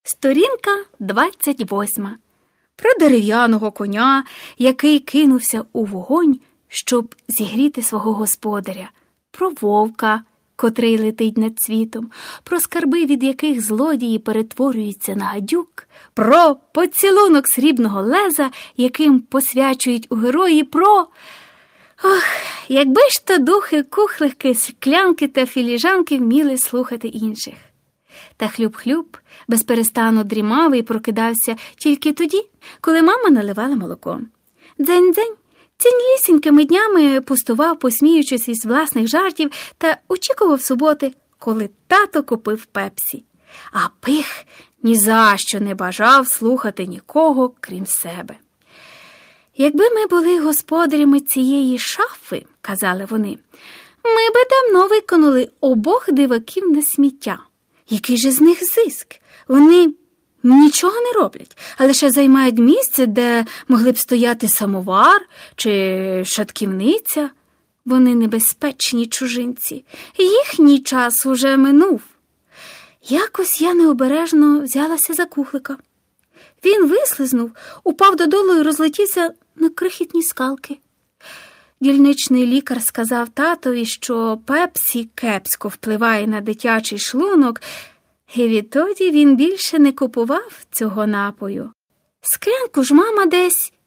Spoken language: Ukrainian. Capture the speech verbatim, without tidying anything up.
Сторінка двадцять восьма. Про дерев'яного коня, який кинувся у вогонь, щоб зігріти свого господаря. Про вовка, котрий летить над світом. Про скарби, від яких злодії перетворюються на гадюк. Про поцілунок срібного леза, яким посвячують у герої. Про... Ох, якби ж то духи кухлики, склянки та філіжанки вміли слухати інших. Та Хлюб-Хлюб безперестану дрімав і прокидався тільки тоді, коли мама наливала молоко. Дзень-дзень ціннісінькими днями пустував, посміючись із власних жартів, та очікував суботи, коли тато купив пепсі. А Пих ні за що не бажав слухати нікого, крім себе. «Якби ми були господарями цієї шафи, – казали вони, – ми би давно викинули обох диваків на сміття. Який же з них зиск? Вони нічого не роблять, а лише займають місце, де могли б стояти самовар чи шатківниця. Вони небезпечні чужинці. Їхній час уже минув». Якось я необережно взялася за кухлика. Він вислизнув, упав додолу і розлетівся на крихітні скалки. Дільничний лікар сказав татові, що пепсі кепсько впливає на дитячий шлунок, і відтоді він більше не купував цього напою. Склянку ж мама десь